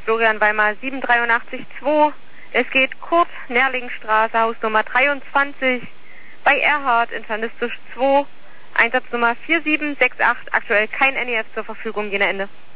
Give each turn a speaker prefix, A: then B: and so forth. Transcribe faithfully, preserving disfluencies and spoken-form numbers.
A: Florian Weimar sieben drei acht zwei. Es geht Kurt, Nerlingstraße, Hausnummer dreiundzwanzig, bei Erhard, Internistisch zwei, Einsatznummer vier sieben sechs acht, aktuell kein N E F zur Verfügung, jene Ende.